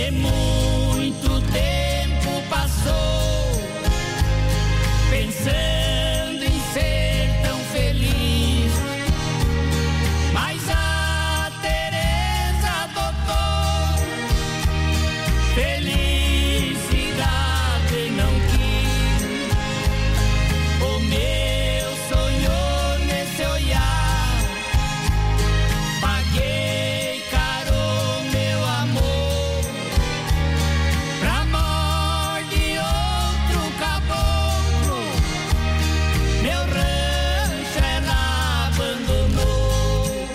E muito tempo passou pensando em ser tão feliz, mas a Teresa adotou felicidade não quis. O meu sonho nesse olhar, paguei caro meu amor pra amor de outro caboclo. Meu rancho ela abandonou.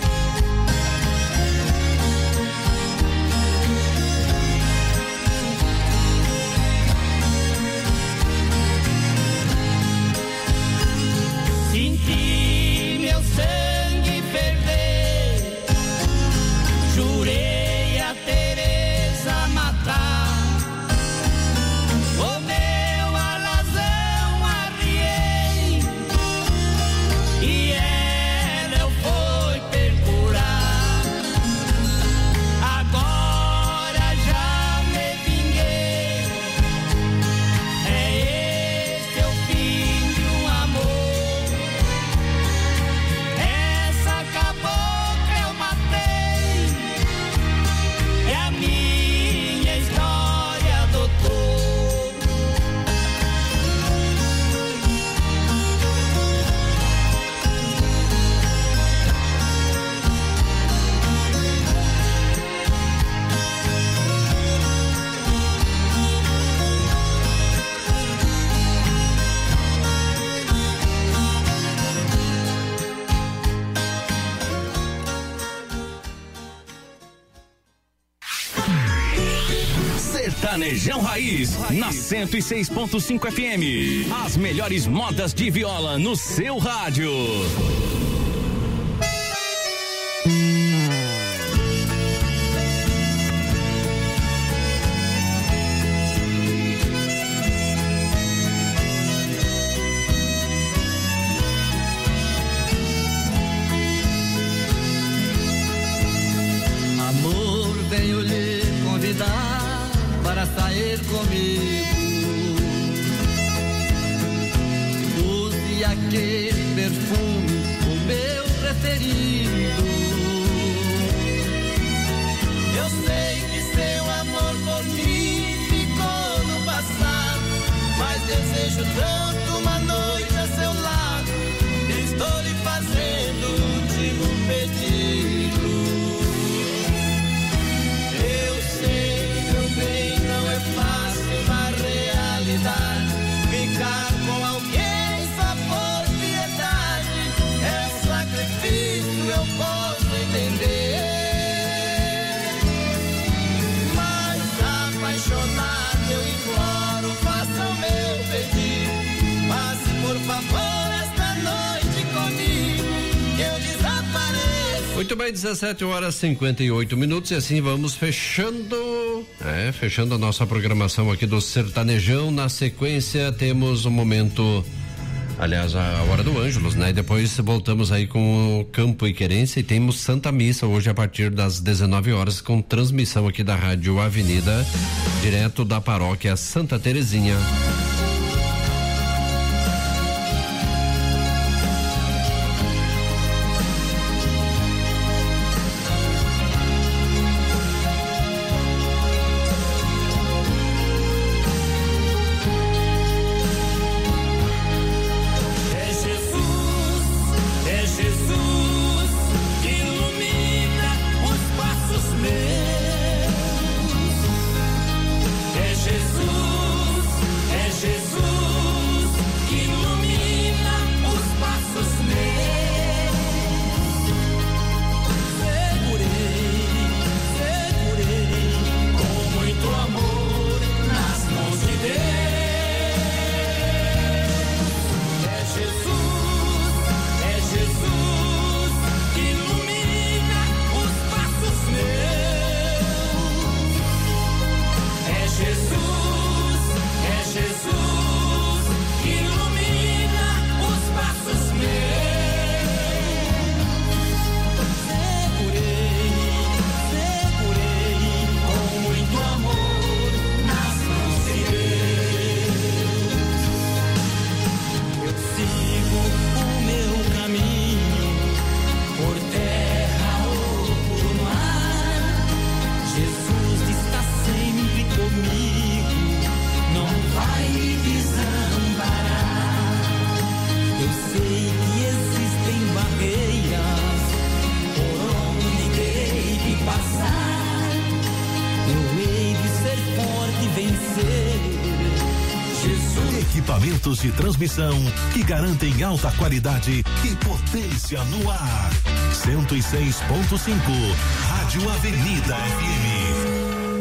Senti meu sangue ferver, jurei a Teresa matar. O meu alazão arriei e ela eu fui percurar. Agora já me vinguei, é este o fim de um amor. Essa cabocla eu matei, é a minha história adotou. Sertanejão Raiz, na 106.5 FM. As melhores modas de viola no seu rádio. Amor, venho lhe convidar para sair comigo. Use aquele perfume, o meu preferido. Eu sei que seu amor por mim ficou no passado, mas desejo tanto uma noite a seu lado. Estou lhe fazendo o último pedido. Eu sei, meu bem, não é fácil na realidade ficar com alguém só por piedade. É um sacrifício, eu posso entender, mas apaixonado eu imploro, faça o meu pedido. Passe por favor esta noite comigo, que eu desapareço. Muito bem, 17h58 e assim vamos fechando a nossa programação aqui do Sertanejão. Na sequência temos um momento, aliás, a Hora do Ângelus, né? E depois voltamos aí com o Campo e Querência e temos Santa Missa hoje a partir das 19 horas com transmissão aqui da Rádio Avenida, direto da paróquia Santa Terezinha. É Jesus, Equipamentos de transmissão que garantem alta qualidade e potência no ar. 106.5, Rádio Avenida FM.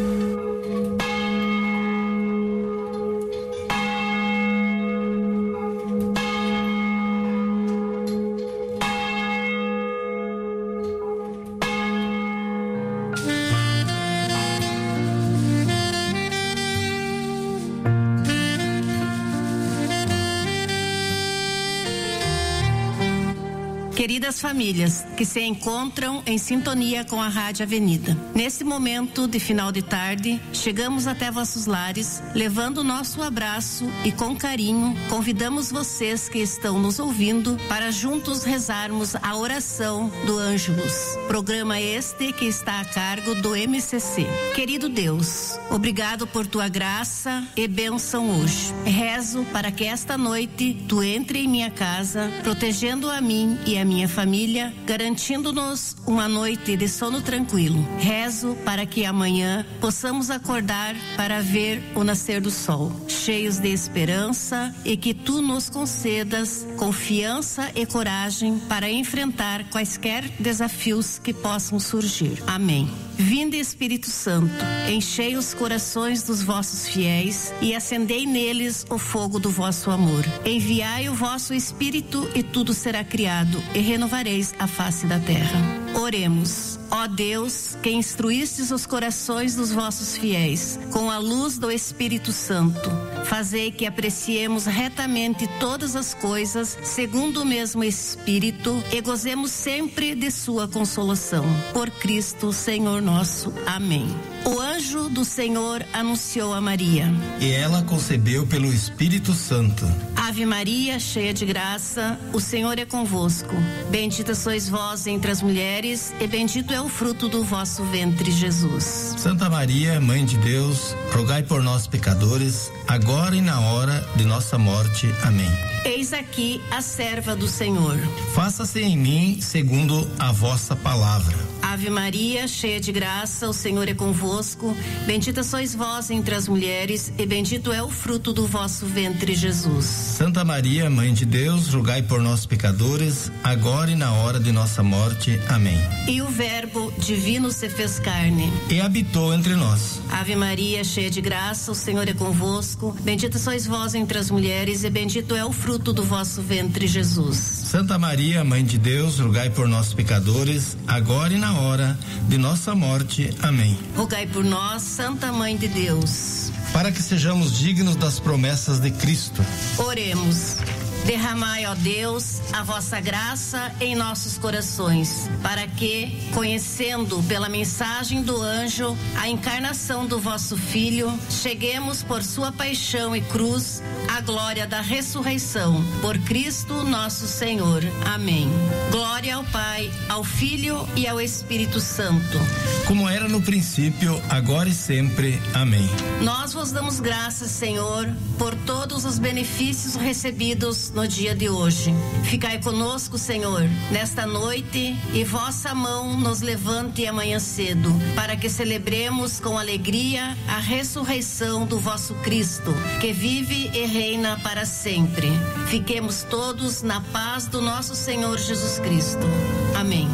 Queridas famílias que se encontram em sintonia com a Rádio Avenida, nesse momento de final de tarde, chegamos até vossos lares, levando o nosso abraço e com carinho, convidamos vocês que estão nos ouvindo para juntos rezarmos a oração do Ângelus, programa este que está a cargo do MCC. Querido Deus, obrigado por tua graça e bênção hoje. Rezo para que esta noite tu entre em minha casa, protegendo a mim e a minha família, garantindo-nos uma noite de sono tranquilo. Rezo para que amanhã possamos acordar para ver o nascer do sol, cheios de esperança, e que tu nos concedas confiança e coragem para enfrentar quaisquer desafios que possam surgir. Amém. Vinde, Espírito Santo, enchei os corações dos vossos fiéis e acendei neles o fogo do vosso amor. Enviai o vosso Espírito e tudo será criado e renovareis a face da terra. Oremos. Ó Deus, que instruístes os corações dos vossos fiéis com a luz do Espírito Santo, fazei que apreciemos retamente todas as coisas segundo o mesmo Espírito e gozemos sempre de sua consolação. Por Cristo, Senhor nosso. Amém. O anjo do Senhor anunciou a Maria, e ela concebeu pelo Espírito Santo. Ave Maria, cheia de graça, o Senhor é convosco. Bendita sois vós entre as mulheres, e bendito é o fruto do vosso ventre, Jesus. Santa Maria, Mãe de Deus, rogai por nós pecadores, agora e na hora de nossa morte. Amém. Eis aqui a serva do Senhor. Faça-se em mim segundo a vossa palavra. Ave Maria, cheia de graça, o Senhor é convosco. Bendita sois vós entre as mulheres, e bendito é o fruto do vosso ventre, Jesus. Santa Maria, Mãe de Deus, rogai por nós pecadores, agora e na hora de nossa morte. Amém. E o Verbo divino se fez carne e habitou entre nós. Ave Maria, cheia de graça, o Senhor é convosco. Bendita sois vós entre as mulheres, e bendito é o fruto do vosso ventre, Jesus. Santa Maria, Mãe de Deus, rogai por nós pecadores, agora e na hora de nossa morte. Amém. Rogai por nós, Santa Mãe de Deus, para que sejamos dignos das promessas de Cristo. Oremos. Derramai, ó Deus, a vossa graça em nossos corações, para que, conhecendo pela mensagem do anjo a encarnação do vosso Filho, cheguemos por sua paixão e cruz à glória da ressurreição. Por Cristo nosso Senhor. Amém. Glória ao Pai, ao Filho e ao Espírito Santo, como era no princípio, agora e sempre. Amém. Nós vos damos graças, Senhor, por todos os benefícios recebidos no dia de hoje. Ficai conosco, Senhor, nesta noite, e vossa mão nos levante amanhã cedo, para que celebremos com alegria a ressurreição do vosso Cristo, que vive e reina para sempre. Fiquemos todos na paz do nosso Senhor Jesus Cristo. Amém.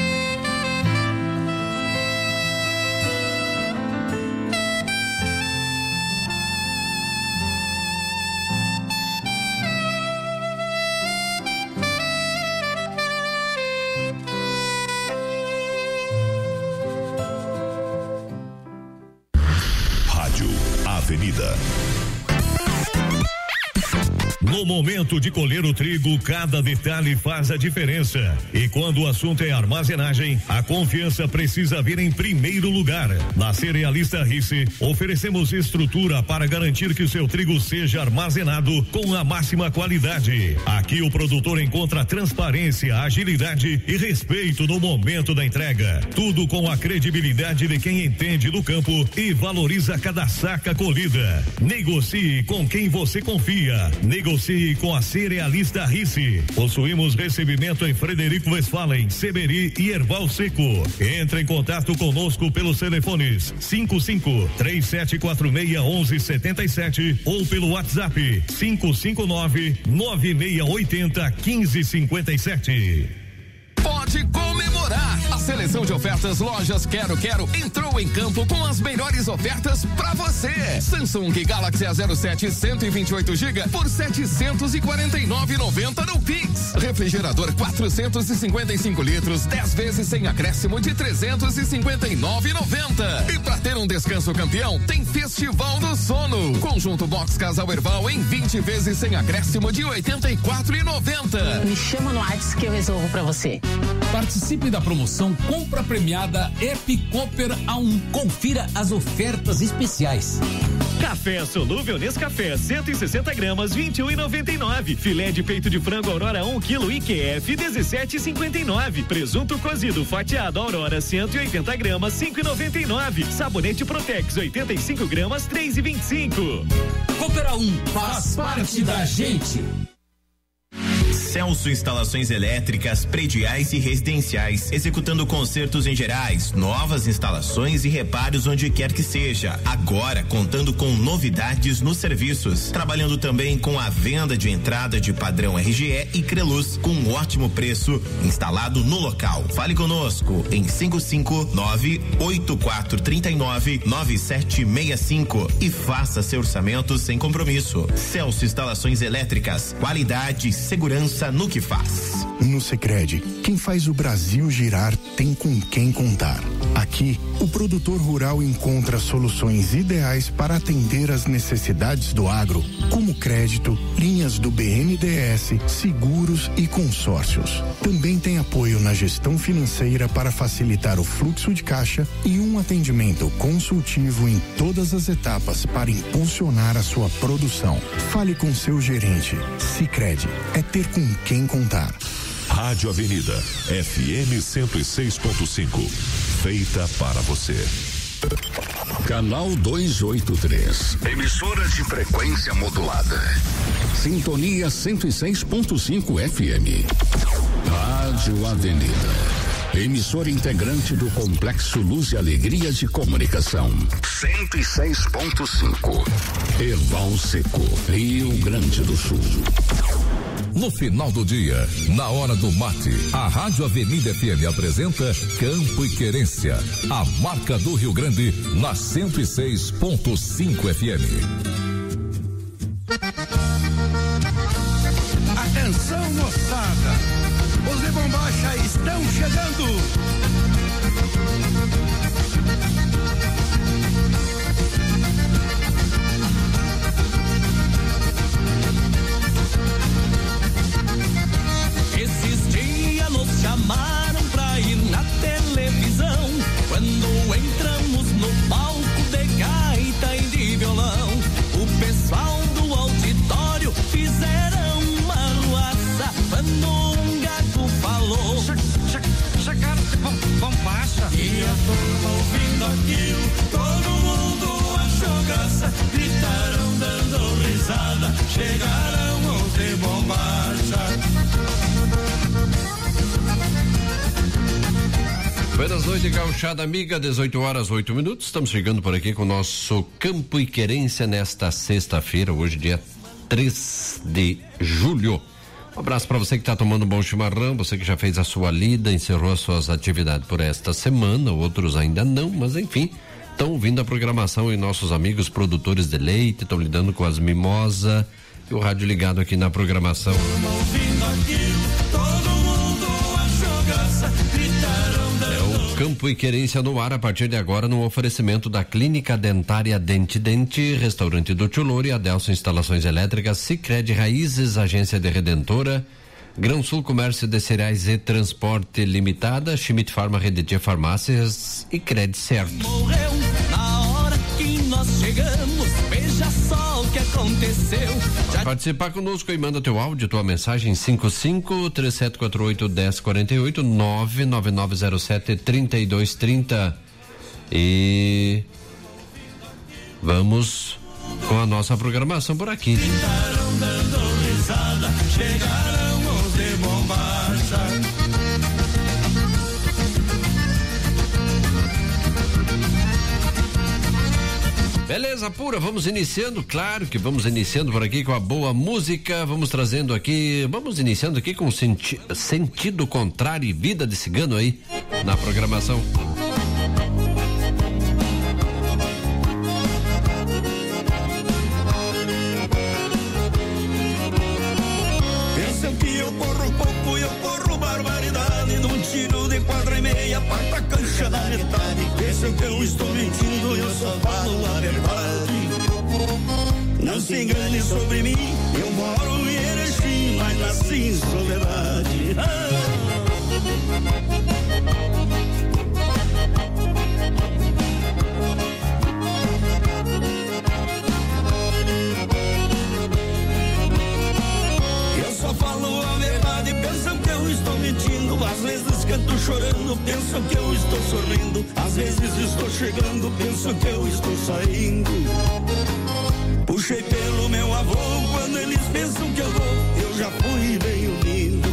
Avenida. No momento de colher o trigo, cada detalhe faz a diferença. E quando o assunto é armazenagem, a confiança precisa vir em primeiro lugar. Na Cerealista Rice, oferecemos estrutura para garantir que o seu trigo seja armazenado com a máxima qualidade. Aqui o produtor encontra transparência, agilidade e respeito no momento da entrega. Tudo com a credibilidade de quem entende do campo e valoriza cada saca colhida. Negocie com quem você confia. Negocie Negocie com a Cerealista Risse. Possuímos recebimento em Frederico Westphalen, Seberi e Erval Seco. Entre em contato conosco pelos telefones 55-3746-1177 ou pelo WhatsApp 559-9680-1557. Pode comemorar! A seleção de ofertas Lojas Quero entrou em campo com as melhores ofertas pra você. Samsung Galaxy A07 128 GB por 749,90 no Pix. Refrigerador 455 litros 10 vezes sem acréscimo de 359,90. E pra ter um descanso campeão, tem Festival do Sono. Conjunto Box Casal Erval em 20 vezes sem acréscimo de 84,90. Me chama no WhatsApp que eu resolvo pra você. Participe da promoção Compra Premiada Epicoper A1. Confira as ofertas especiais. Café solúvel Nescafé 160 gramas 21,99. Filé de peito de frango Aurora 1 kg IQF 17,59. Presunto cozido fatiado Aurora 180 gramas 5,99. Sabonete Protex 85 gramas 3,25. Cooper A1 faz parte da gente. Celso Instalações Elétricas, Prediais e Residenciais, executando consertos em gerais, novas instalações e reparos onde quer que seja. Agora contando com novidades nos serviços, trabalhando também com a venda de entrada de padrão RGE e Creluz com um ótimo preço, instalado no local. Fale conosco em 559-8439-9765 e faça seu orçamento sem compromisso. Celso Instalações Elétricas, qualidade e segurança no que faz. No Sicredi, quem faz o Brasil girar tem com quem contar. Aqui, o produtor rural encontra soluções ideais para atender às necessidades do agro, como crédito, linhas do BNDES, seguros e consórcios. Também tem apoio na gestão financeira para facilitar o fluxo de caixa e um atendimento consultivo em todas as etapas para impulsionar a sua produção. Fale com seu gerente. Sicredi é ter com quem contar. Rádio Avenida, FM 106.5. Feita para você. Canal 283. Emissora de frequência modulada. Sintonia 106.5 FM. Rádio Avenida. Emissora integrante do Complexo Luz e Alegria de Comunicação. 106.5. Erval Seco, Rio Grande do Sul. No final do dia, na hora do mate, a Rádio Avenida FM apresenta Campo e Querência, a marca do Rio Grande, na 106.5 FM. Atenção, moçada, os de Bombacha estão chegando. Chamaram pra ir na televisão. Quando entramos no palco de gaita e de violão, o pessoal do auditório fizeram uma ruaça. Quando um gato falou, chegaram de Bombacha. E a turma ouvindo aquilo, todo mundo achou graça. Gritaram dando risada, chegaram os de Bombacha. Buenas noites, gauchada amiga, 18h08. Estamos chegando por aqui com o nosso Campo e Querência nesta sexta-feira, hoje dia 3 de julho. Um abraço para você que está tomando um bom chimarrão, você que já fez a sua lida, encerrou as suas atividades por esta semana, outros ainda não, mas enfim, estão ouvindo a programação e nossos amigos produtores de leite, estão lidando com as mimosas e o rádio ligado aqui na programação. Campo e Querência no ar a partir de agora no oferecimento da Clínica Dentária Dente, Restaurante do Tchulor e Adelson Instalações Elétricas, Sicredi Raízes, Agência de Redentora, Grão Sul Comércio de Cereais e Transporte Limitada, Schmidt Farma, Redetia Farmácias e Crédito Certo. Morreu na hora que nós chegamos, veja só o que aconteceu. Pode participar conosco e manda teu áudio, tua mensagem 55-3748-1048 99907-3230 e vamos com a nossa programação por aqui. gurizada, chegarão os de bombacha. Beleza pura, vamos iniciando, claro que vamos iniciando por aqui com a boa música, vamos iniciando aqui com sentido contrário e vida de cigano aí na programação. Pensam que eu corro pouco, eu corro barbaridade, num tiro de 4,5, parta a cancha da metade. Pensam que eu estou mentindo, eu só falo a verdade. Não se engane sobre mim, eu moro em Erechim, mas nasci em soledade. Eu só falo a verdade, pensam que eu estou mentindo. Às vezes canto chorando, pensam que eu estou sorrindo. Às vezes estou chegando, pensam que eu estou saindo. Puxei pelo meu avô, quando eles pensam que eu vou, eu já fui bem unido.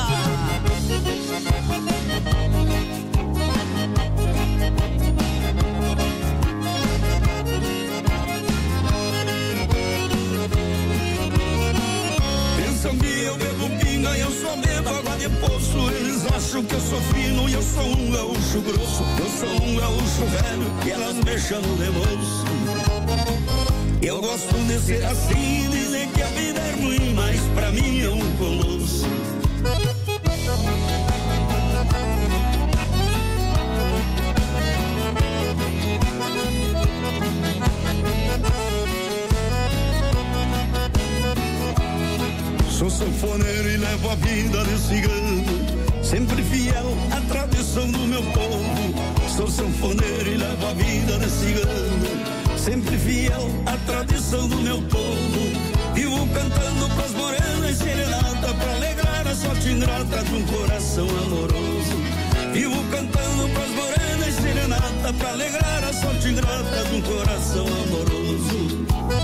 Pensam que eu bebo pinga, eu só bebo água de poço. Eles acham que eu sou fino e eu sou um gaúcho grosso. Eu sou um gaúcho velho e elas me chamam de moço. Eu gosto de ser assim, dizem que a vida é ruim, mas pra mim é um colosso. Sou sanfoneiro e levo a vida de cigano, sempre fiel à tradição do meu povo. Sou sanfoneiro e levo a vida de cigano, sempre fiel à tradição do meu povo. Vivo cantando pras morenas serenata, pra alegrar a sorte ingrata de um coração amoroso. Vivo cantando pras morenas serenata, pra alegrar a sorte ingrata de um coração amoroso.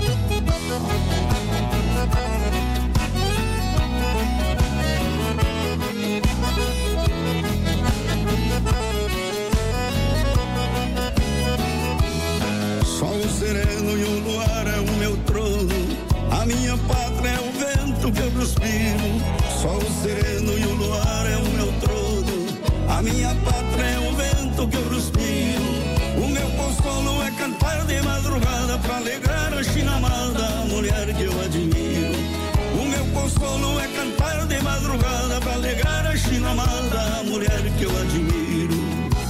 Sol sereno e o luar é o meu trono, a minha pátria é o vento que eu respiro. Sol sereno e o luar é o meu trono, a minha pátria é o vento que eu respiro. O meu consolo é cantar de madrugada pra alegrar a chinamada, a mulher que eu admiro. O meu consolo é cantar de madrugada pra alegrar a chinamada, a mulher que eu admiro.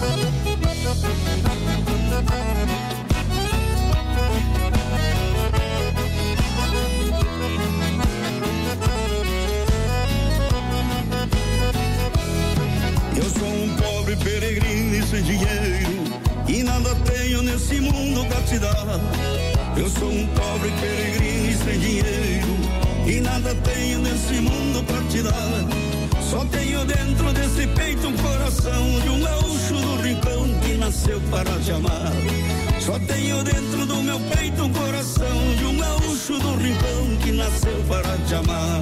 Eu sou um pobre peregrino e sem dinheiro, e nada tenho nesse mundo pra te dar. Eu sou um pobre peregrino e sem dinheiro, e nada tenho nesse mundo pra te dar. Só tenho dentro desse peito um coração de um gaúcho do rincão que nasceu para te amar. Só tenho dentro do meu peito um coração de um gaúcho do rincão que nasceu para te amar.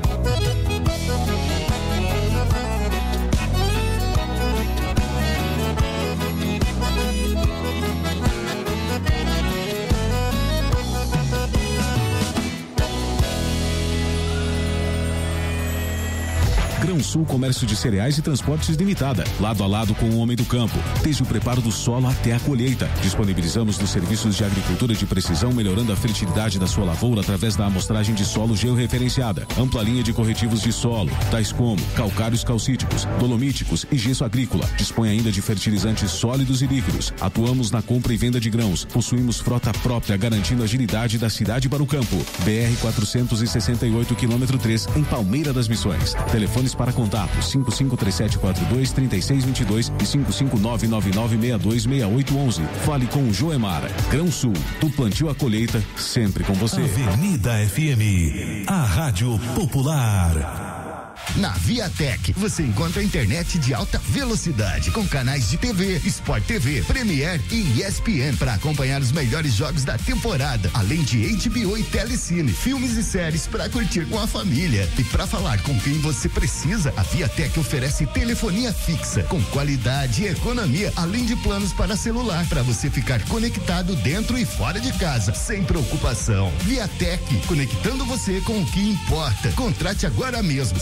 Grão-Sul Comércio de Cereais e Transportes Limitada, lado a lado com o homem do campo, desde o preparo do solo até a colheita. Disponibilizamos os serviços de agricultura de precisão, melhorando a fertilidade da sua lavoura através da amostragem de solo georreferenciada, ampla linha de corretivos de solo, tais como calcários calcíticos, dolomíticos e gesso agrícola. Dispõe ainda de fertilizantes sólidos e líquidos. Atuamos na compra e venda de grãos. Possuímos frota própria, garantindo a agilidade da cidade para o campo. BR 468 km 3, em Palmeira das Missões. Telefones para contato 5537423622 e 55999626811. Fale com o Joemar. Grão-Sul, do plantio à colheita, sempre com você. Avenida FM, a Rádio Popular. Na Viatec, você encontra a internet de alta velocidade, com canais de TV, Sport TV, Premier e ESPN para acompanhar os melhores jogos da temporada, além de HBO e Telecine, filmes e séries para curtir com a família. E para falar com quem você precisa, a Viatec oferece telefonia fixa, com qualidade e economia, além de planos para celular, para você ficar conectado dentro e fora de casa, sem preocupação. Viatec, conectando você com o que importa. Contrate agora mesmo,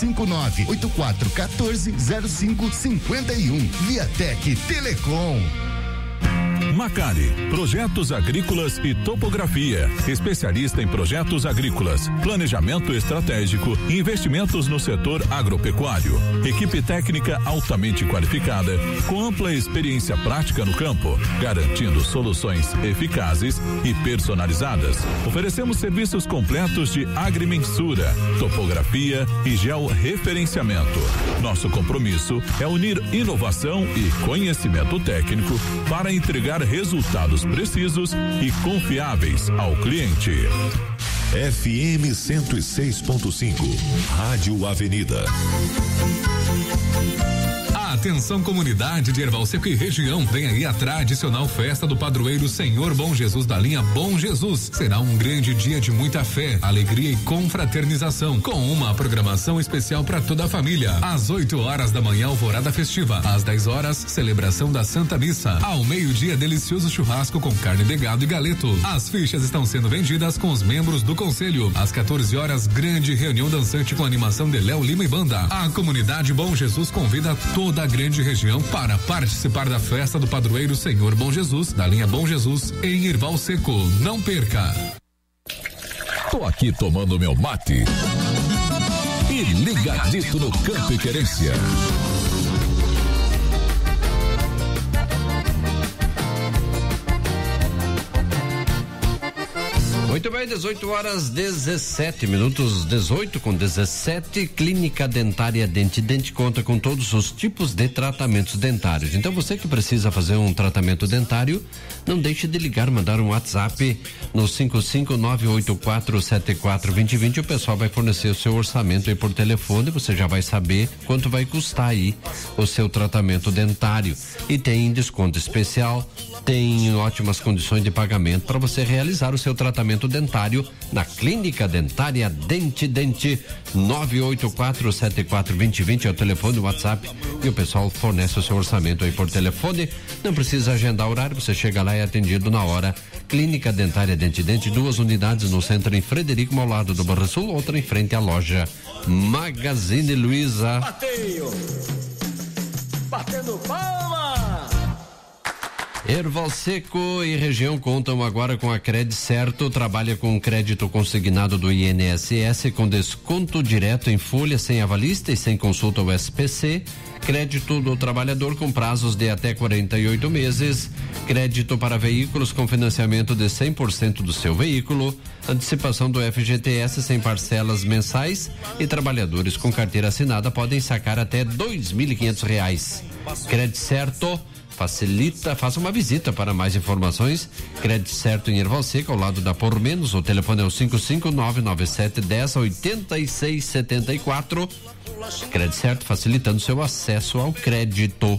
559-8414-0551. Viatec Telecom. Macari, projetos agrícolas e topografia, especialista em projetos agrícolas, planejamento estratégico e investimentos no setor agropecuário. Equipe técnica altamente qualificada, com ampla experiência prática no campo, garantindo soluções eficazes e personalizadas. Oferecemos serviços completos de agrimensura, topografia e georreferenciamento. Nosso compromisso é unir inovação e conhecimento técnico para entregar resultados precisos e confiáveis ao cliente. FM 106.5, Rádio Avenida. Atenção, comunidade de Erval Seco e região, vem aí a tradicional festa do padroeiro Senhor Bom Jesus da linha Bom Jesus. Será um grande dia de muita fé, alegria e confraternização, com uma programação especial para toda a família. Às 8 horas da manhã, alvorada festiva. Às 10 horas, celebração da Santa Missa. Ao meio-dia, delicioso churrasco com carne de gado e galeto. As fichas estão sendo vendidas com os membros do conselho. Às 14 horas, grande reunião dançante com animação de Léo Lima e banda. A comunidade Bom Jesus convida toda a grande região para participar da festa do padroeiro Senhor Bom Jesus, da linha Bom Jesus, em Erval Seco. Não perca! Tô aqui tomando meu mate e ligadito no Campo e Querência. Muito bem, 18 horas 17 minutos, 18 com 17. Clínica Dentária Dente. Dente conta com todos os tipos de tratamentos dentários. Então você que precisa fazer um tratamento dentário, não deixe de ligar, mandar um WhatsApp no 55984742020. O pessoal vai fornecer o seu orçamento aí por telefone. Você já vai saber quanto vai custar aí o seu tratamento dentário. E tem desconto especial, tem ótimas condições de pagamento para você realizar o seu tratamento dentário na Clínica Dentária Dente. 984742020 é o telefone, o WhatsApp, e o pessoal fornece o seu orçamento aí por telefone. Não precisa agendar horário, você chega lá e é atendido na hora. Clínica Dentária Dente, 2 unidades no centro em Frederico, ao lado do Barra Sul, outra em frente à loja Magazine Luiza. Bateio, batendo palma. Erval Seco e região contam agora com a CredCerto, trabalha com crédito consignado do INSS com desconto direto em folha, sem avalista e sem consulta ao SPC, crédito do trabalhador com prazos de até 48 meses, crédito para veículos com financiamento de 100% do seu veículo, antecipação do FGTS sem parcelas mensais, e trabalhadores com carteira assinada podem sacar até R$2.500. CredCerto facilita, faça uma visita para mais informações. CredCerto em Erval Seco, ao lado da Por Menos. O telefone é o 55997108674. CredCerto, facilitando seu acesso ao crédito.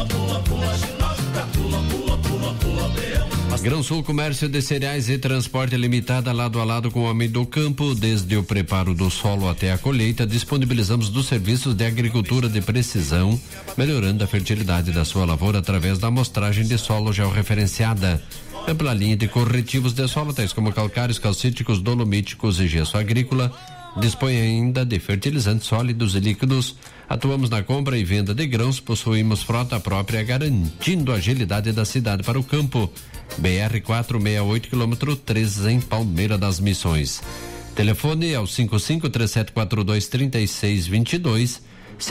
Grão Sul Comércio de Cereais e Transporte Limitada, lado a lado com o Homem do Campo. Desde o preparo do solo até a colheita, disponibilizamos dos serviços de agricultura de precisão, melhorando a fertilidade da sua lavoura através da amostragem de solo georreferenciada. Ampla linha de corretivos de solo, tais como calcários, calcíticos, dolomíticos e gesso agrícola. Dispõe ainda de fertilizantes sólidos e líquidos. Atuamos na compra e venda de grãos, possuímos frota própria, garantindo a agilidade da cidade para o campo. BR 468, quilômetro 13, em Palmeira das Missões. Telefone é o 55-3742-3622,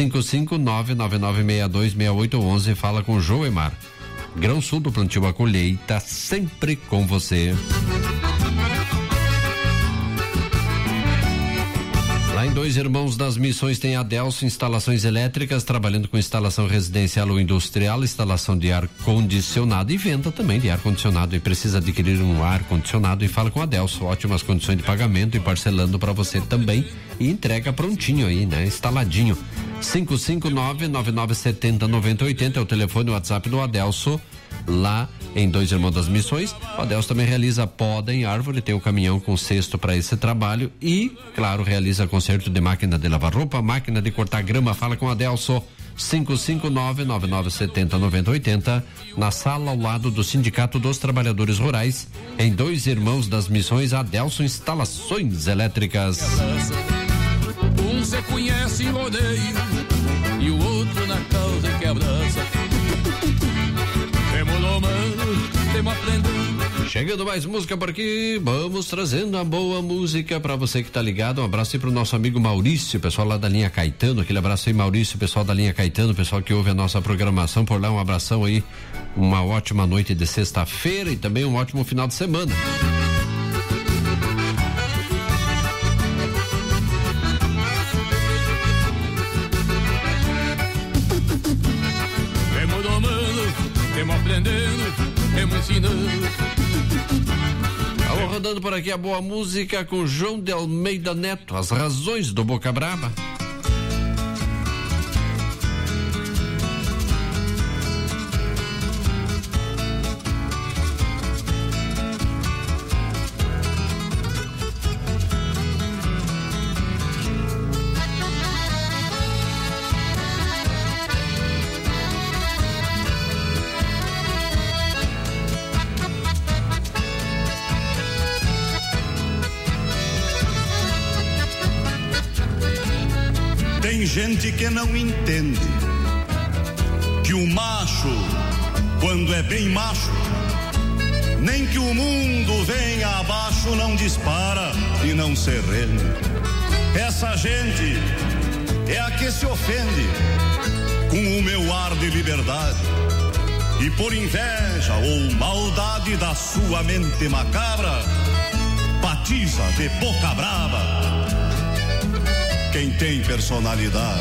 55999626811. Fala com Joemar. Grão Sul, do plantio à colheita, sempre com você. Lá em Dois Irmãos das Missões tem a Adelso Instalações Elétricas, trabalhando com instalação residencial ou industrial, instalação de ar-condicionado e venda também de ar-condicionado. E precisa adquirir um ar-condicionado e fala com a Adelso. Ótimas condições de pagamento e parcelando para você também. E entrega prontinho aí, né? Instaladinho. 559-9970-9080 é o telefone, o WhatsApp do Adelso. Lá em Dois Irmãos das Missões, o Adelso também realiza poda em árvore, tem um caminhão com cesto para esse trabalho e, claro, realiza conserto de máquina de lavar roupa, máquina de cortar grama. Fala com o Adelso. 559-9970-9080, na sala ao lado do Sindicato dos Trabalhadores Rurais, em Dois Irmãos das Missões, Adelso Instalações Elétricas. Um se conhece em rodeio e o outro na causa que abraça. Chegando mais música por aqui, vamos trazendo a boa música pra você que tá ligado. Um abraço aí pro nosso amigo Maurício, pessoal lá da linha Caetano, aquele abraço aí, Maurício, pessoal da linha Caetano, pessoal que ouve a nossa programação por lá, um abração aí, uma ótima noite de sexta-feira e também um ótimo final de semana. Temos aprendendo, temos ensinando. Vamos rodando por aqui a boa música com João de Almeida Neto, As Razões do Boca Braba. Tem gente que não entende que o macho, quando é bem macho, nem que o mundo venha abaixo, não dispara e não se rende. Essa gente é a que se ofende com o meu ar de liberdade e por inveja ou maldade da sua mente macabra, batiza de boca braba quem tem personalidade.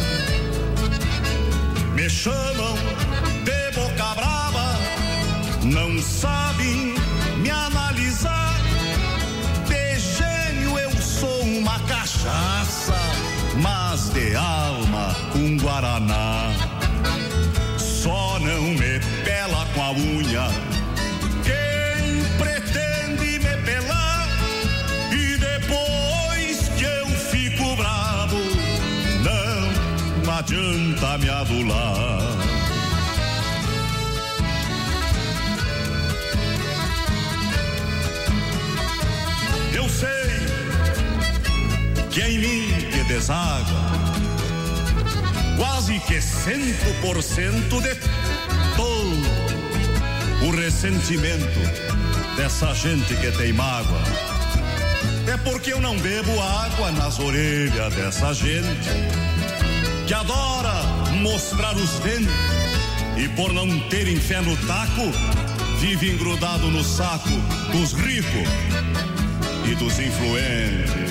Me chamam de boca brava, não sabem me analisar. De gênio eu sou uma cachaça, mas de alma um guaraná. Só não me pela com a unha quem pretende me pelar, e depois que eu fico bravo não adianta me adular. Eu sei que é em mim que deságua quase que 100% de todo o ressentimento dessa gente que tem mágoa. É porque eu não bebo água nas orelhas dessa gente que adora mostrar os dentes e por não terem fé no taco vive engrudado no saco dos ricos e dos influentes.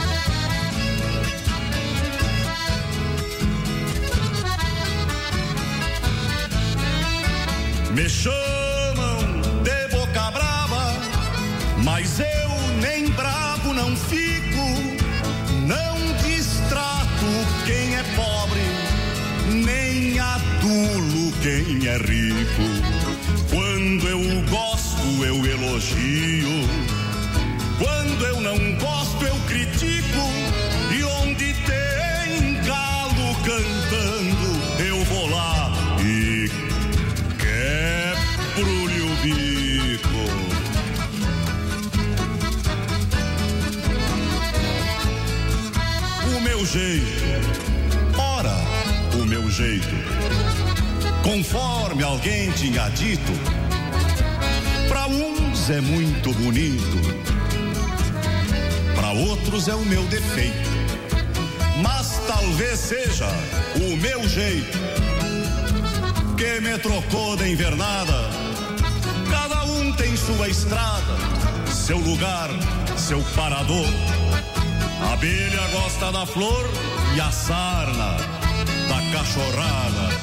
Me chamam de boca brava, mas eu nem bravo não fico, não distrato quem é pobre, nem adulo quem é rico. Quando eu gosto eu elogio, quando eu não gosto eu critico, e onde tem galo cantando eu vou lá e quebro-lhe o bico. O meu jeito, ora, o meu jeito, conforme alguém tinha dito, pra uns é muito bonito, pra outros é o meu defeito, mas talvez seja o meu jeito que me trocou da invernada. Cada um tem sua estrada, seu lugar, seu parador. A abelha gosta da flor e a sarna da cachorrada.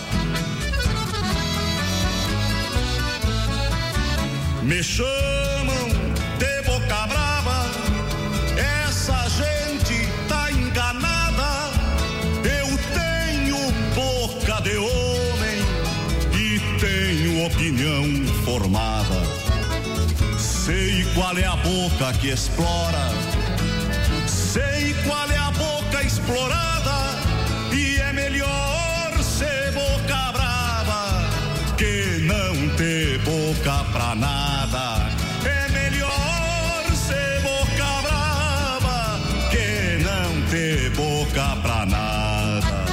Me chamam de boca brava, essa gente tá enganada. Eu tenho boca de homem e tenho opinião formada. Sei qual é a boca que explora, sei qual é a boca explorada, e é melhor ser boca brava que não ter boca pra nada. É melhor ser boca brava que não ter boca pra nada.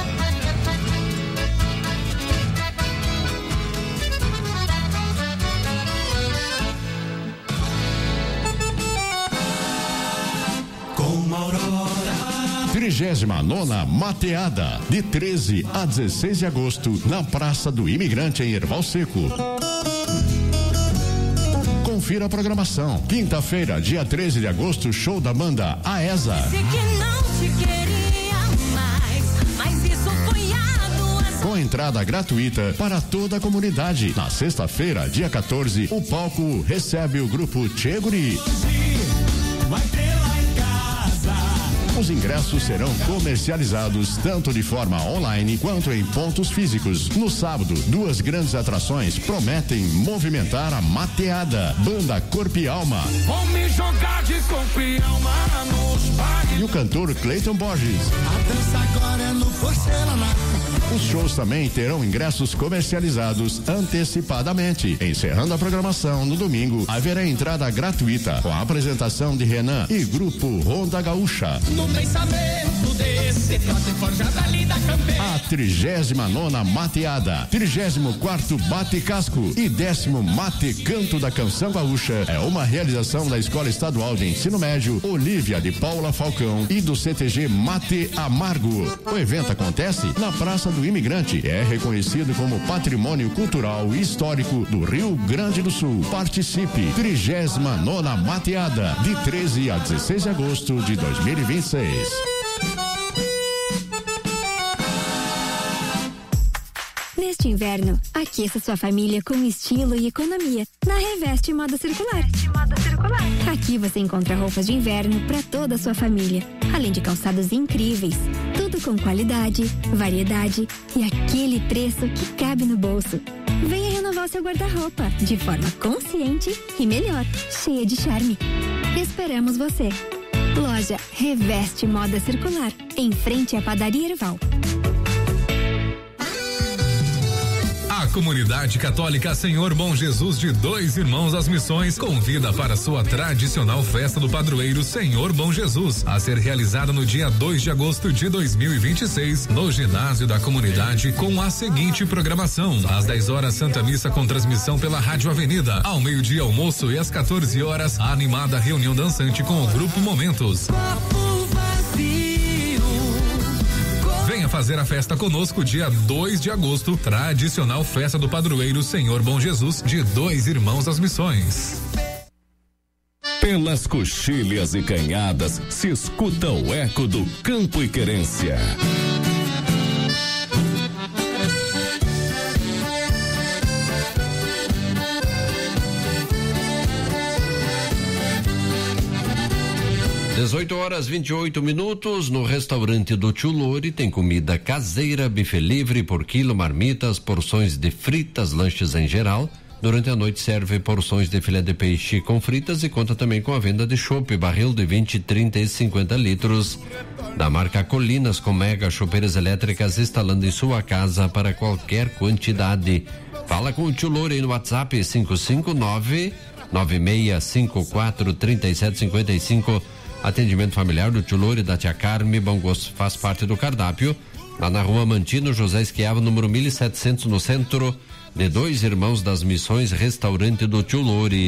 Com Aurora. 39ª Mateada, de 13 a 16 de agosto, na Praça do Imigrante, em Erval Seco. Confira a programação. Quinta-feira, dia 13 de agosto, show da banda Aesa. Com entrada gratuita para toda a comunidade. Na sexta-feira, dia 14, o palco recebe o grupo Tchê Guri. Os ingressos serão comercializados tanto de forma online quanto em pontos físicos. No sábado, 2 grandes atrações prometem movimentar a mateada. Banda Corpo e Alma. Vou me jogar de corpo e alma nos bares. E o cantor Cleiton Borges. A dança agora é no porcelanato. Os shows também terão ingressos comercializados antecipadamente. Encerrando a programação no domingo, haverá entrada gratuita com a apresentação de Renan e grupo Ronda Gaúcha. No pensamento desse trote forjado ali da campeira. A 39ª Mateada, 34º Bate Casco e 10º Mate Canto da Canção Gaúcha é uma realização da Escola Estadual de Ensino Médio Olívia de Paula Falcão e do CTG Mate Amargo. O evento acontece na Praça do Imigrante e é reconhecido como Patrimônio Cultural e Histórico do Rio Grande do Sul. Participe. 39ª Mateada, de 13 a 16 de agosto de 2026. Neste inverno, aqueça sua família com estilo e economia na Reveste Moda Circular. Aqui você encontra roupas de inverno para toda a sua família, além de calçados incríveis. Tudo com qualidade, variedade e aquele preço que cabe no bolso. Venha renovar seu guarda-roupa de forma consciente e melhor, cheia de charme. Esperamos você. Loja Reveste Moda Circular, em frente à Padaria Erval. A Comunidade Católica Senhor Bom Jesus de Dois Irmãos das Missões convida para sua tradicional festa do padroeiro Senhor Bom Jesus, a ser realizada no dia 2 de agosto de 2026, no ginásio da comunidade, com a seguinte programação: às 10 horas, Santa Missa com transmissão pela Rádio Avenida; ao meio-dia, almoço, e às 14 horas, a animada reunião dançante com o grupo Momentos. Venha fazer a festa conosco dia 2 de agosto, tradicional festa do padroeiro Senhor Bom Jesus de Dois Irmãos das Missões. Pelas coxilhas e canhadas se escuta o eco do Campo e Querência. Horas 28 minutos. No restaurante do Tio Lori tem comida caseira, buffet livre por quilo, marmitas, porções de fritas, lanches em geral. Durante a noite serve porções de filé de peixe com fritas e conta também com a venda de chopp, barril de 20, 30 e 50 litros. Da marca Colinas, com mega chopeiras elétricas instalando em sua casa para qualquer quantidade. Fala com o Tio Lori no WhatsApp 559-9654-3755. Atendimento familiar do Tio Lori, da Tia Carme, Bom Gosto faz parte do cardápio. Lá na Rua Mantino, José Esquiava, número 1700, no centro de Dois Irmãos das Missões, restaurante do Tio Lori.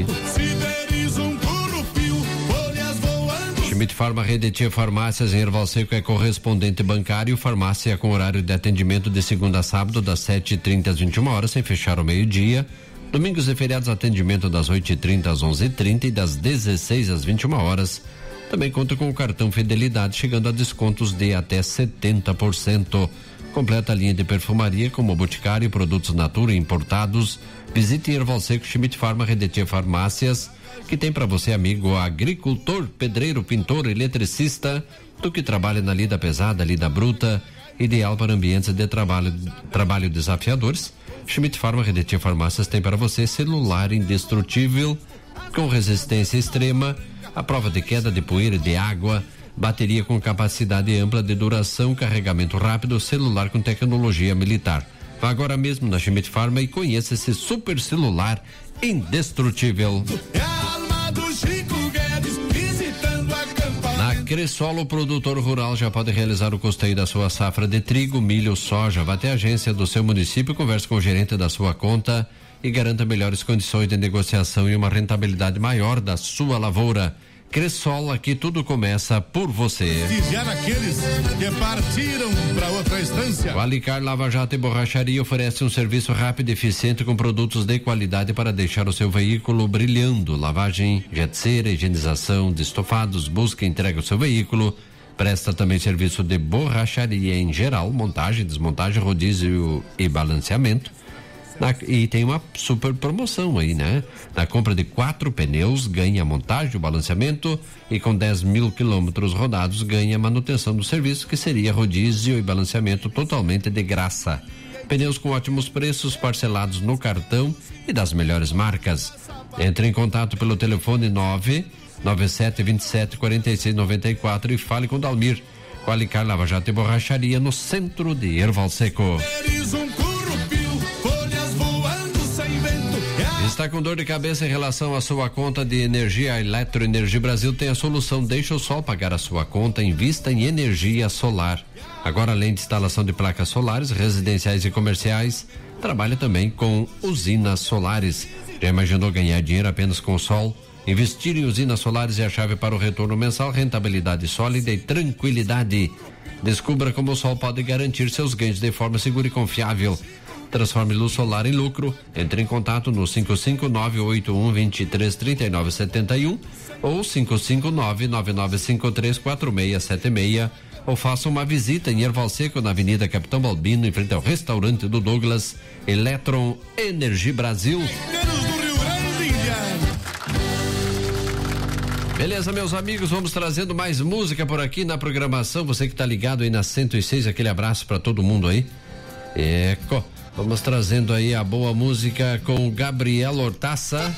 Schmidt Farma, Rede Tia Farmácias em Erval Seco é correspondente bancário, farmácia com horário de atendimento de segunda a sábado, das 7h30 às 21 horas, sem fechar ao meio-dia. Domingos e feriados, atendimento das 8h30 às 11h30 e das 16 às 21 horas. Também conta com o cartão Fidelidade, chegando a descontos de até 70%. Completa a linha de perfumaria como Boticário, produtos Natura importados. Visite Erval Seco, Schmidt Farma, Redetia Farmácias, que tem para você, amigo, agricultor, pedreiro, pintor, eletricista, tu que trabalha na lida pesada, lida bruta, ideal para ambientes de trabalho desafiadores. Schmidt Farma, Redetia Farmácias tem para você celular indestrutível, com resistência extrema, a prova de queda de poeira e de água, bateria com capacidade ampla de duração, carregamento rápido, celular com tecnologia militar. Vá agora mesmo na Schmidt Farma e conheça esse super celular indestrutível. Na Cressol, o produtor rural já pode realizar o custeio da sua safra de trigo, milho, soja. Vá até a agência do seu município, converse com o gerente da sua conta e garanta melhores condições de negociação e uma rentabilidade maior da sua lavoura. Cressol, aqui tudo começa por você. Vigiar aqueles que partiram para outra estância. O Alicar Lava Jato e Borracharia oferece um serviço rápido e eficiente com produtos de qualidade para deixar o seu veículo brilhando. Lavagem, jetceira, higienização de estofados, busca e entrega o seu veículo. Presta também serviço de borracharia em geral, montagem, desmontagem, rodízio e balanceamento. E tem uma super promoção aí, né? Na compra de 4 pneus, ganha montagem, o balanceamento, e com 10.000 quilômetros rodados, ganha manutenção do serviço, que seria rodízio e balanceamento totalmente de graça. Pneus com ótimos preços, parcelados no cartão e das melhores marcas. Entre em contato pelo telefone 997274694 e fale com Dalmir. Qualicar Lava Jato e Borracharia, no centro de Erval Seco. Está com dor de cabeça em relação à sua conta de energia? A Eletroenergia Brasil tem a solução. Deixa o sol pagar a sua conta, invista em energia solar. Agora, além de instalação de placas solares residenciais e comerciais, trabalha também com usinas solares. Já imaginou ganhar dinheiro apenas com o sol? Investir em usinas solares é a chave para o retorno mensal, rentabilidade sólida e tranquilidade. Descubra como o sol pode garantir seus ganhos de forma segura e confiável. Transforme luz solar em lucro. Entre em contato no 55981233971 ou 55999534676 ou faça uma visita em Erval Seco, na Avenida Capitão Balbino, em frente ao restaurante do Douglas. Eletron Energia Brasil. Beleza, meus amigos, vamos trazendo mais música por aqui na programação. Você que tá ligado aí na 106, aquele abraço para todo mundo aí. Vamos trazendo aí a boa música com Gabriel Hortaça.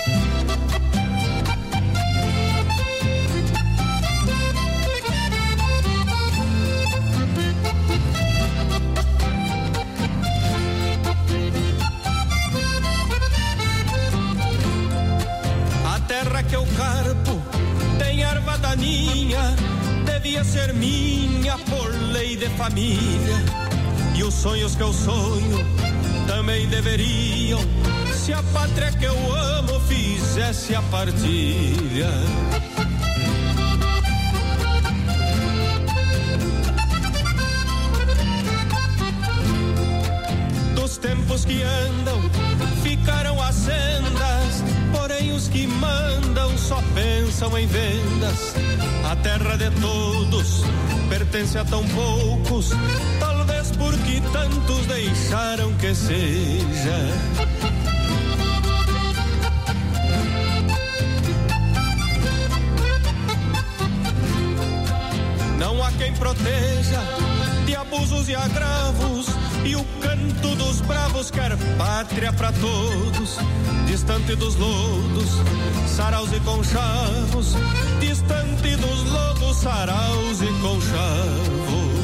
A terra que eu carpo tem erva daninha, devia ser minha por lei de família. E os sonhos que eu sonho também deveriam, se a pátria que eu amo fizesse a partilha. Dos tempos que andam, ficaram as sendas, porém os que mandam só pensam em vendas. A terra de todos pertence a tão poucos, talvez porque tantos deixaram que seja. Não há quem proteja de abusos e agravos, e o canto dos bravos quer pátria pra todos. Distante dos lodos, saraus e conchavos, distante dos lodos, saraus e conchavos.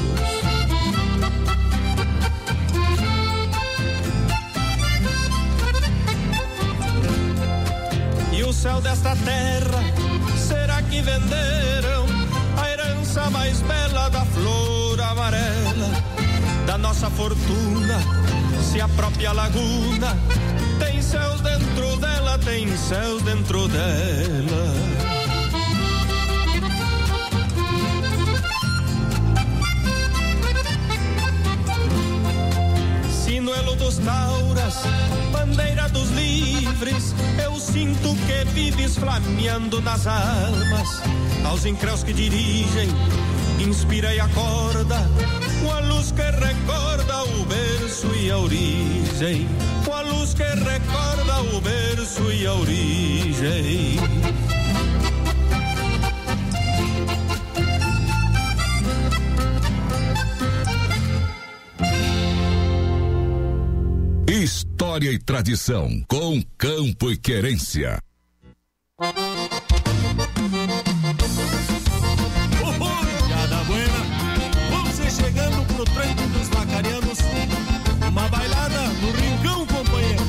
E o céu desta terra, será que venderam a herança mais bela da flor amarela da nossa fortuna? Se a própria laguna tem céus dentro dela, tem céus dentro dela. Sinuelo dos tauras, bandeira dos livres, eu sinto instinto que vives flameando nas almas, aos incréus que dirigem, inspira e acorda, com a luz que recorda o berço e a origem, com a luz que recorda o berço e a origem. História e tradição com Campo e Querência. Piada buena, vamos chegando pro tranco dos vacarianos, uma bailada no rincão, companheiro.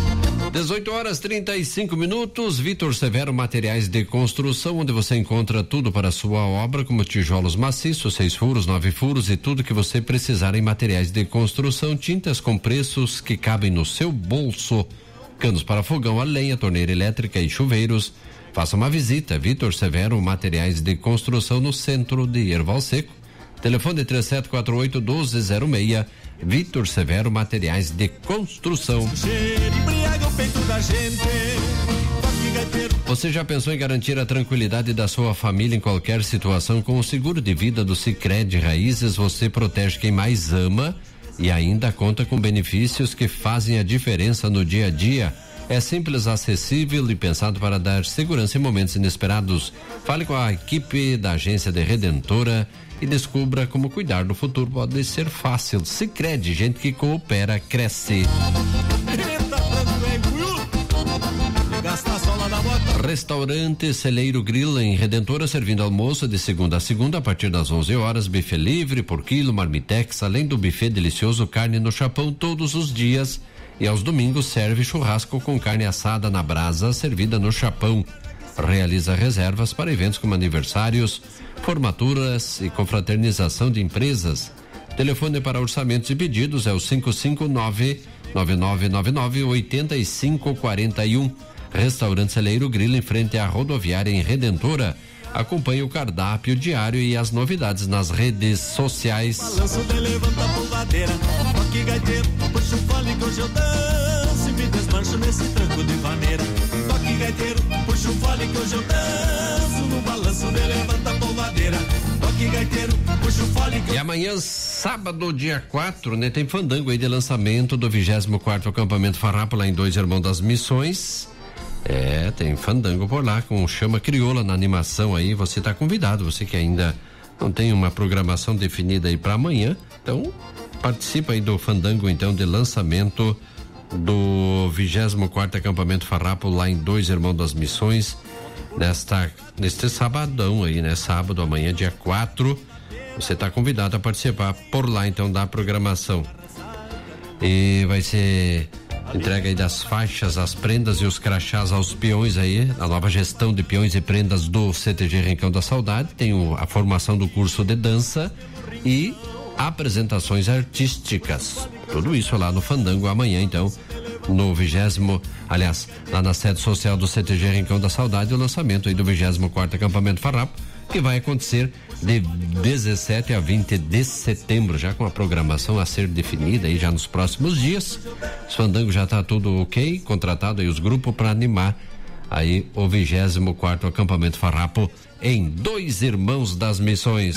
18h35. Vitor Severo Materiais de Construção, onde você encontra tudo para a sua obra, como tijolos maciços, 6 furos, 9 furos e tudo que você precisar em materiais de construção, tintas com preços que cabem no seu bolso, canos para fogão, a lenha, torneira elétrica e chuveiros. Faça uma visita, Vitor Severo Materiais de Construção, no centro de Erval Seco. Telefone 3748-1206. Vitor Severo Materiais de Construção. Você já pensou em garantir a tranquilidade da sua família em qualquer situação? Com o seguro de vida do Sicredi Raízes, você protege quem mais ama e ainda conta com benefícios que fazem a diferença no dia a dia. É simples, acessível e pensado para dar segurança em momentos inesperados. Fale com a equipe da agência de Redentora e descubra como cuidar do futuro. Pode ser fácil. Sicredi, gente que coopera, cresce. Restaurante Celeiro Grill em Redentora, servindo almoço de segunda a segunda a partir das 11 horas, buffet livre por quilo, marmitex, além do buffet delicioso, carne no chapão todos os dias, e aos domingos serve churrasco com carne assada na brasa, servida no chapão. Realiza reservas para eventos como aniversários, formaturas e confraternização de empresas. Telefone para orçamentos e pedidos é o 559-9999-8541. Restaurante Celeiro Grill em frente à rodoviária em Redentora. Acompanhe o cardápio diário e as novidades nas redes sociais. Balanço de levanta a polvadeira, toque gaiteiro, puxa o fole que hoje eu danço e me desmancho nesse tranco de vaneira. Toque gaiteiro, puxa o fole que hoje eu danço no balanço de levanta a polvadeira. Toque gaiteiro, puxa o fole que... E amanhã, sábado, dia 4, né, tem fandango aí de lançamento do 24º acampamento Farrapo lá em Dois Irmãos das Missões. Tem fandango por lá com chama crioula na animação aí, você tá convidado, você que ainda não tem uma programação definida aí para amanhã, então participa aí do fandango então de lançamento do 24º acampamento Farrapo lá em Dois Irmãos das Missões, neste sabadão aí, né, sábado, amanhã dia 4, você tá convidado a participar por lá então da programação. E vai ser entrega aí das faixas, as prendas e os crachás aos peões aí, a nova gestão de peões e prendas do CTG Rincão da Saudade. Tem a formação do curso de dança e apresentações artísticas. Tudo isso lá no fandango amanhã, então, no 20º, aliás, lá na sede social do CTG Rincão da Saudade, o lançamento aí do 24º acampamento Farrapo, que vai acontecer de 17 a 20 de setembro, já com a programação a ser definida aí já nos próximos dias. Os fandangos já tá tudo ok, contratado aí os grupos para animar aí o 24º acampamento Farrapo em Dois Irmãos das Missões.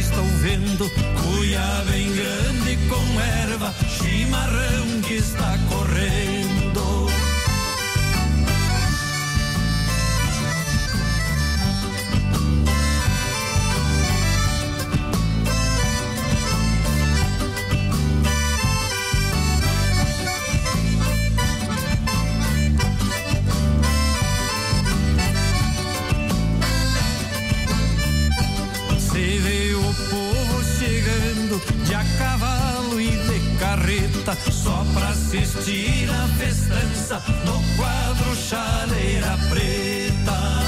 estou vendo cuia bem grande com erva, chimarrão que está correndo. De a cavalo e de carreta, só pra assistir a festança no quadro Chaleira Preta.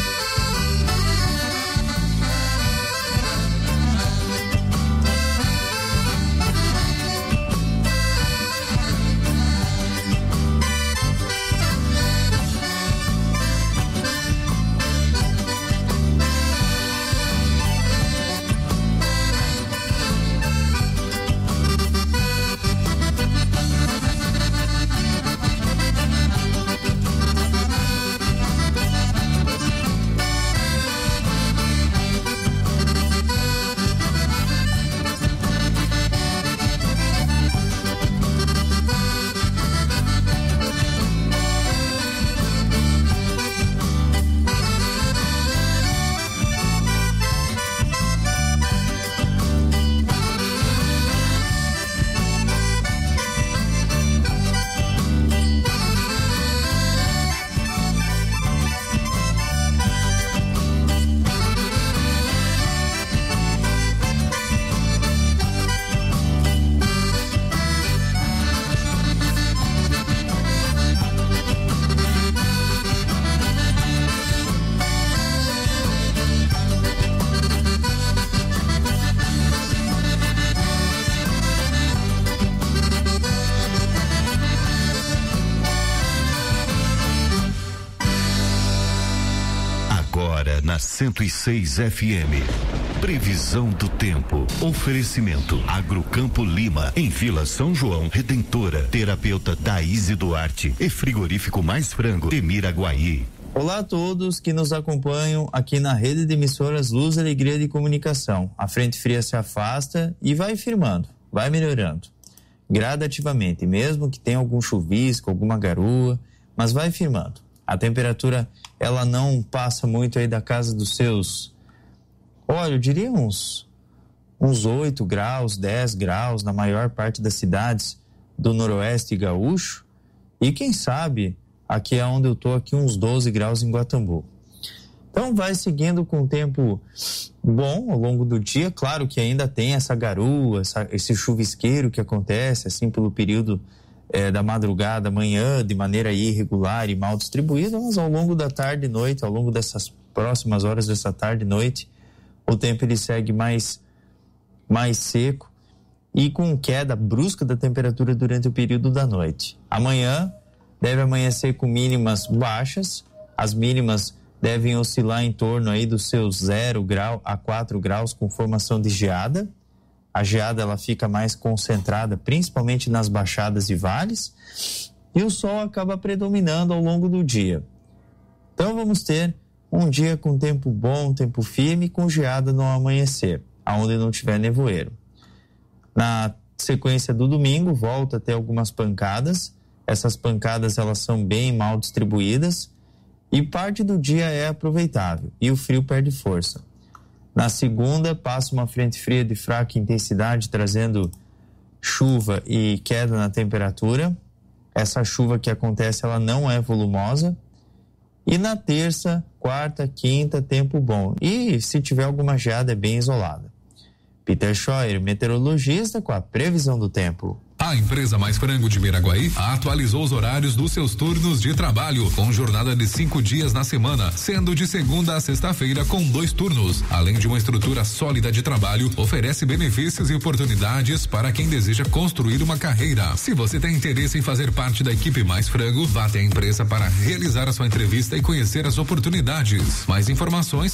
Na 106 FM. Previsão do tempo. Oferecimento Agrocampo Lima, em Vila São João, Redentora, terapeuta Thaís Duarte e frigorífico Mais Frango de Miraguaí. Olá a todos que nos acompanham aqui na rede de emissoras Luz e Alegria de Comunicação. A frente fria se afasta e vai firmando, vai melhorando gradativamente, mesmo que tenha algum chuvisco, alguma garoa, mas vai firmando. A temperatura, ela não passa muito aí da casa dos seus, olha, eu diria uns 8 graus, 10 graus na maior parte das cidades do noroeste gaúcho. E quem sabe, aqui é onde eu tô, aqui uns 12 graus em Guatambu. Então vai seguindo com tempo bom ao longo do dia. Claro que ainda tem essa garoa, esse chuvisqueiro que acontece assim pelo período da madrugada, manhã, de maneira irregular e mal distribuída, mas ao longo da tarde e noite, ao longo dessas próximas horas dessa tarde e noite, o tempo ele segue mais seco e com queda brusca da temperatura durante o período da noite. Amanhã deve amanhecer com mínimas baixas, as mínimas devem oscilar em torno aí dos seus 0 grau a 4 graus com formação de geada. A geada ela fica mais concentrada, principalmente nas baixadas e vales, e o sol acaba predominando ao longo do dia. Então vamos ter um dia com tempo bom, tempo firme, com geada no amanhecer, aonde não tiver nevoeiro. Na sequência do domingo, volta a ter algumas pancadas. Essas pancadas elas são bem mal distribuídas e parte do dia é aproveitável e o frio perde força. Na segunda, passa uma frente fria de fraca intensidade, trazendo chuva e queda na temperatura. Essa chuva que acontece, ela não é volumosa. E na terça, quarta, quinta, tempo bom. E se tiver alguma geada, é bem isolada. Peter Scheuer, meteorologista, com a previsão do tempo. A empresa Mais Frango de Miraguaí atualizou os horários dos seus turnos de trabalho, com jornada de 5 dias na semana, sendo de segunda a sexta-feira com 2 turnos. Além de uma estrutura sólida de trabalho, oferece benefícios e oportunidades para quem deseja construir uma carreira. Se você tem interesse em fazer parte da equipe Mais Frango, vá até a empresa para realizar a sua entrevista e conhecer as oportunidades. Mais informações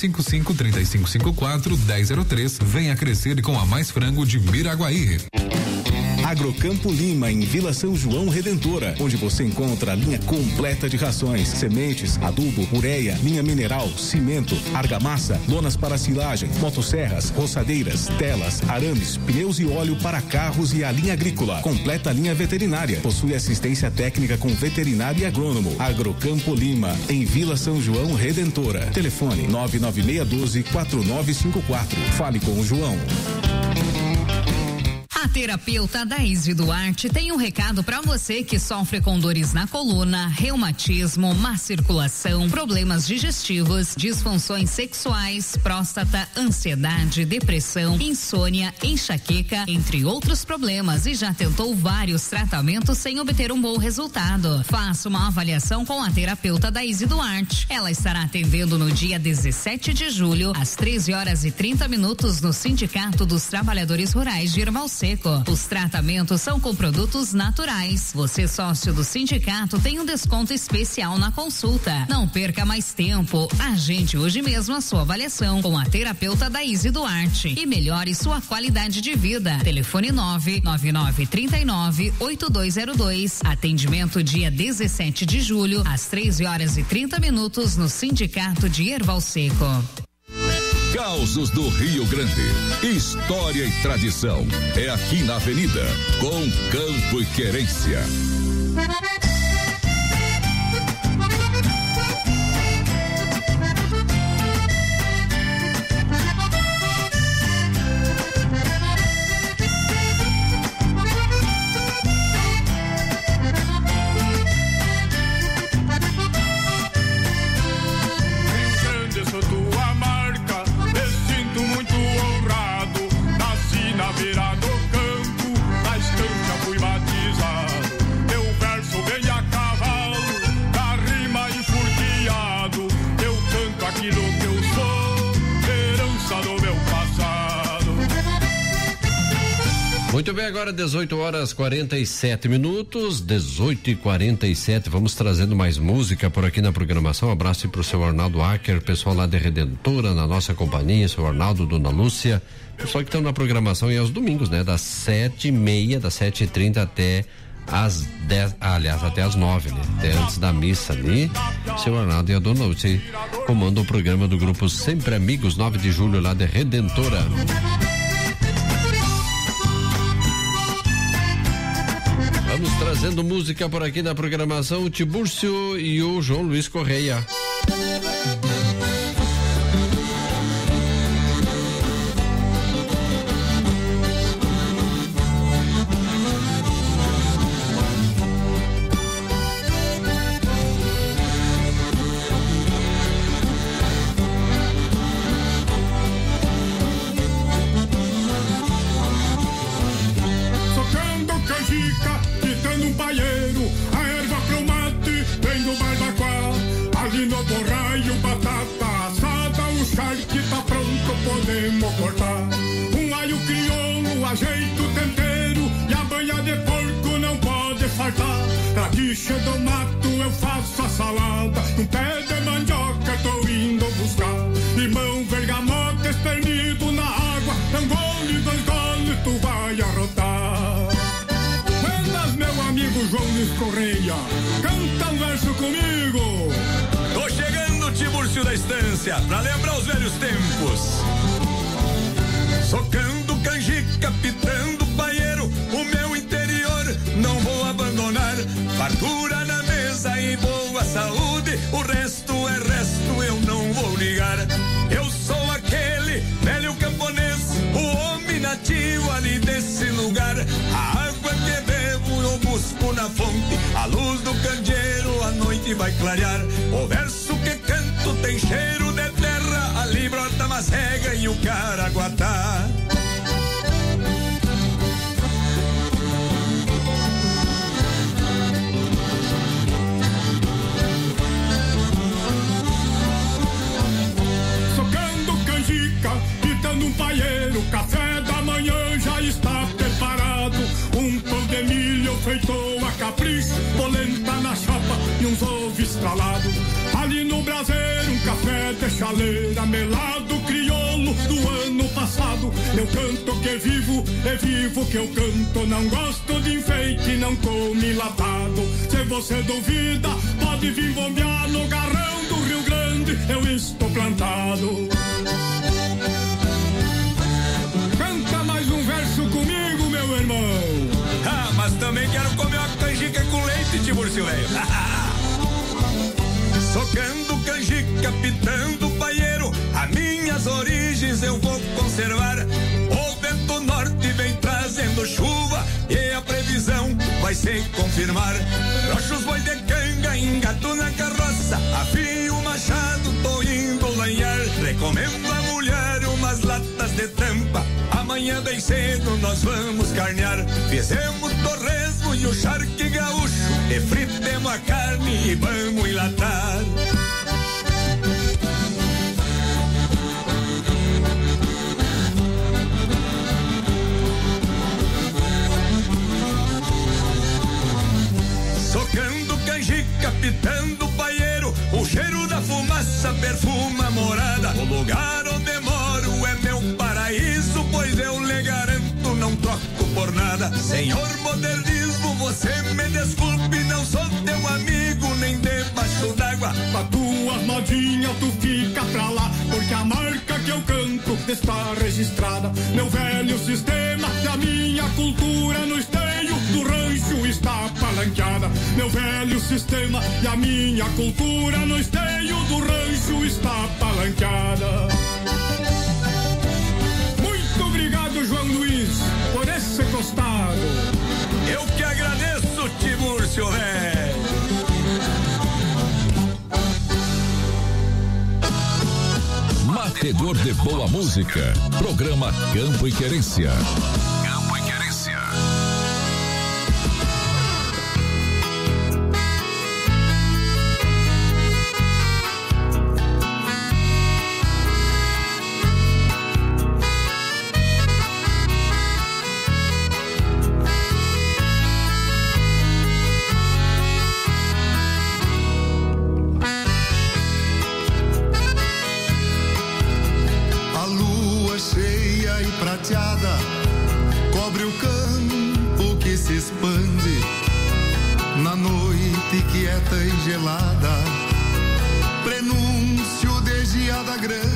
55-3554-1003. Venha crescer com a Mais Frango de Miraguaí. Agrocampo Lima, em Vila São João Redentora, onde você encontra a linha completa de rações, sementes, adubo, ureia, linha mineral, cimento, argamassa, lonas para silagem, motosserras, roçadeiras, telas, arames, pneus e óleo para carros e a linha agrícola. Completa linha veterinária. Possui assistência técnica com veterinário e agrônomo. Agrocampo Lima, em Vila São João Redentora. Telefone 99612-4954. Fale com o João. A terapeuta Daíse Duarte tem um recado para você que sofre com dores na coluna, reumatismo, má circulação, problemas digestivos, disfunções sexuais, próstata, ansiedade, depressão, insônia, enxaqueca, entre outros problemas, e já tentou vários tratamentos sem obter um bom resultado. Faça uma avaliação com a terapeuta Daíse Duarte. Ela estará atendendo no dia 17 de julho, às 13h30, no Sindicato dos Trabalhadores Rurais de Erval Seco. Os tratamentos são com produtos naturais. Você, sócio do sindicato, tem um desconto especial na consulta. Não perca mais tempo. Agende hoje mesmo a sua avaliação com a terapeuta Daíse Duarte e melhore sua qualidade de vida. Telefone 99939-8202. Atendimento dia 17 de julho, às 13h30, no Sindicato de Erval Seco. Causos do Rio Grande. História e tradição. É aqui na Avenida, com Campo e Querência. Muito bem, agora 18h47, 18h47. Vamos trazendo mais música por aqui na programação. Um abraço para o seu Arnaldo Acker, pessoal lá de Redentora, na nossa companhia, seu Arnaldo, Dona Lúcia, pessoal que estão na programação e aos domingos, né? Das 7h30, das 7h30 até às 10, aliás, até às 9, né? Até antes da missa ali. Seu Arnaldo e a Dona Lúcia comandam o programa do grupo Sempre Amigos, 9 de julho, lá de Redentora. Vamos trazendo música por aqui na programação, o Tibúrcio e o João Luiz Correia. Bicho do mato, eu faço a salada. Um pé de mandioca, tô indo buscar. Limão, bergamota, espremido na água. Um gole, 2 goles, tu vai arrotar. Buenas, meu amigo João Luiz Correia. Canta um verso comigo. Tô chegando, Tibúrcio da Estância, pra lembrar os velhos tempos. Socando canjica, pitando paieiro, o meu interior não vou abandonar. Fartura na mesa e boa saúde, o resto é resto, eu não vou ligar. Eu sou aquele velho camponês, o homem nativo ali desse lugar. A água que bebo eu busco na fonte, a luz do candeeiro a noite vai clarear. O verso que canto tem cheiro de terra, ali brota macega e o caraguatá. Pitando um paieiro, café da manhã já está preparado. Um pão de milho feito a capricho, polenta na chapa e uns ovos estralados. Ali no braseiro um café de chaleira melado, crioulo do ano passado. Eu canto que é vivo que eu canto. Não gosto de enfeite, não come latado. Se você duvida, pode vir bombear no garrão do Rio Grande. Eu estou plantado. Canta mais um verso comigo, meu irmão. Ah, mas também quero comer uma canjica com leite, Tiburcio velho. Socando canjica, pitando paieiro, as minhas origens eu vou conservar. O vento norte vem trazendo chuva e a previsão vai se confirmar. Rocho os boi de canga, engato na carroça, afio o machado, tô indo lanhar. Recomendo a mulher umas latas de tampa, amanhã bem cedo nós vamos carnear. Fizemos torresmo e o charque gaúcho, e fritemos a carne e vamos enlatar. Socando canjica, pitando paieiro, o cheiro da fumaça perfuma a morada. O lugar onde moro é meu paraíso, pois eu lhe garanto, não troco por nada. Senhor modernismo, você me desculpe, não sou teu amigo, nem debaixo d'água. Com tuas modinhas tu fica pra lá, porque a marca que eu canto está registrada. Meu velho sistema e a minha cultura no esteio do rancho está palanqueada. Meu velho sistema e a minha cultura no esteio do rancho está palanqueada. Muito obrigado, João Luiz, por esse costado. Eu que agradeço, Tiburcio velho. Batedor de boa música. Programa Campo e Querência. Campo e Querência. Cobre o campo que se expande na noite quieta e gelada, prenúncio de geada grande